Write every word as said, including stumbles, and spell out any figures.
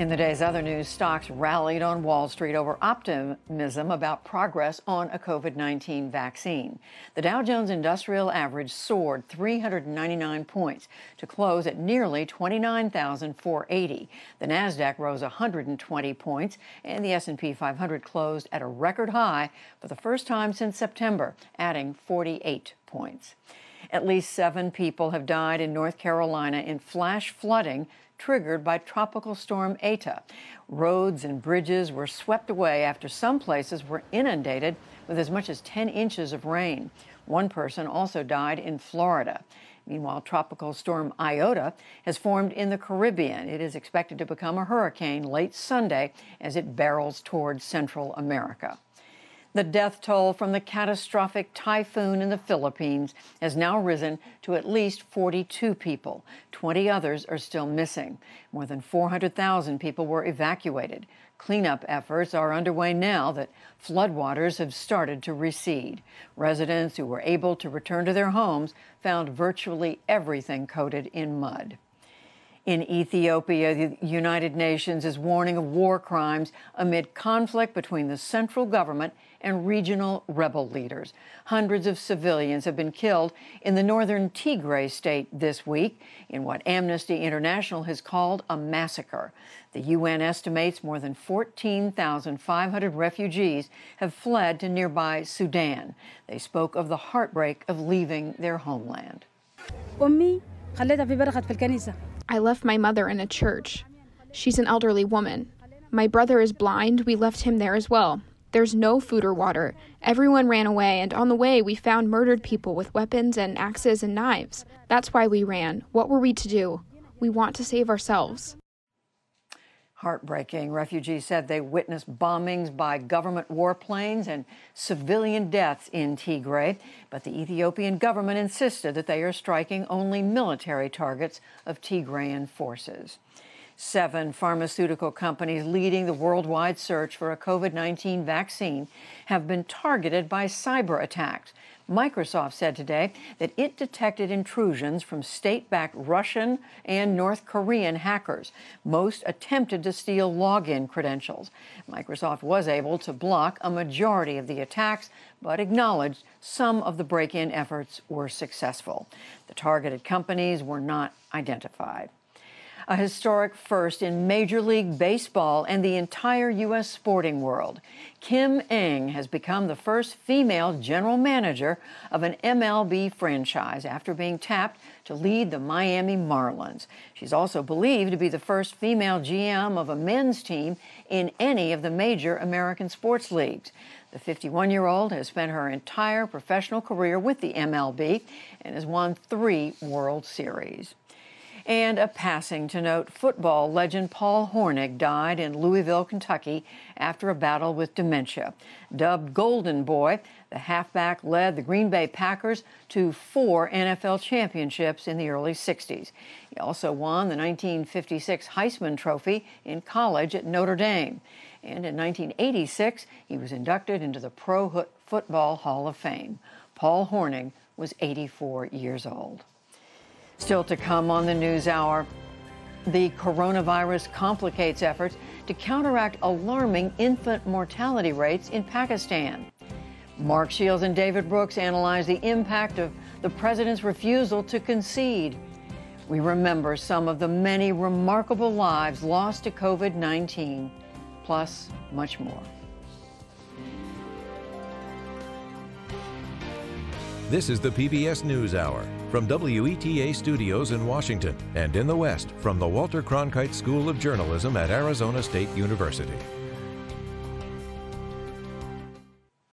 In the day's other news, stocks rallied on Wall Street over optimism about progress on a COVID nineteen vaccine. The Dow Jones Industrial Average soared three hundred ninety-nine points to close at nearly twenty-nine thousand four hundred eighty. The Nasdaq rose one hundred twenty points, and the S and P five hundred closed at a record high for the first time since September, adding forty-eight points. At least seven people have died in North Carolina in flash flooding triggered by Tropical Storm Eta. Roads and bridges were swept away after some places were inundated with as much as ten inches of rain. One person also died in Florida. Meanwhile, Tropical Storm Iota has formed in the Caribbean. It is expected to become a hurricane late Sunday as it barrels towards Central America. The death toll from the catastrophic typhoon in the Philippines has now risen to at least forty-two people. twenty others are still missing. More than four hundred thousand people were evacuated. Cleanup efforts are underway now that floodwaters have started to recede. Residents who were able to return to their homes found virtually everything coated in mud. In Ethiopia, the United Nations is warning of war crimes amid conflict between the central government and regional rebel leaders. Hundreds of civilians have been killed in the northern Tigray state this week in what Amnesty International has called a massacre. The U N estimates more than fourteen thousand five hundred refugees have fled to nearby Sudan. They spoke of the heartbreak of leaving their homeland. I left my mother in a church. She's an elderly woman. My brother is blind. We left him there as well. There's no food or water. Everyone ran away, and on the way we found murdered people with weapons and axes and knives. That's why we ran. What were we to do? We want to save ourselves. Heartbreaking. Refugees said they witnessed bombings by government warplanes and civilian deaths in Tigray, but the Ethiopian government insisted that they are striking only military targets of Tigrayan forces. Seven pharmaceutical companies leading the worldwide search for a COVID nineteen vaccine have been targeted by cyber attacks. Microsoft said today that it detected intrusions from state-backed Russian and North Korean hackers. Most attempted to steal login credentials. Microsoft was able to block a majority of the attacks, but acknowledged some of the break-in efforts were successful. The targeted companies were not identified. A historic first in Major League Baseball and the entire U S sporting world. Kim Ng has become the first female general manager of an M L B franchise after being tapped to lead the Miami Marlins. She's also believed to be the first female G M of a men's team in any of the major American sports leagues. The fifty-one-year-old has spent her entire professional career with the M L B and has won three World Series. And a passing to note, football legend Paul Hornung died in Louisville, Kentucky, after a battle with dementia. Dubbed Golden Boy, the halfback led the Green Bay Packers to four N F L championships in the early sixties. He also won the nineteen fifty-six Heisman Trophy in college at Notre Dame. And in nineteen eighty-six, he was inducted into the Pro Football Hall of Fame. Paul Hornung was eighty-four years old. Still to come on the NewsHour, the coronavirus complicates efforts to counteract alarming infant mortality rates in Pakistan. Mark Shields and David Brooks analyze the impact of the president's refusal to concede. We remember some of the many remarkable lives lost to COVID nineteen, plus much more. This is the P B S NewsHour from W E T A Studios in Washington and in the West from the Walter Cronkite School of Journalism at Arizona State University.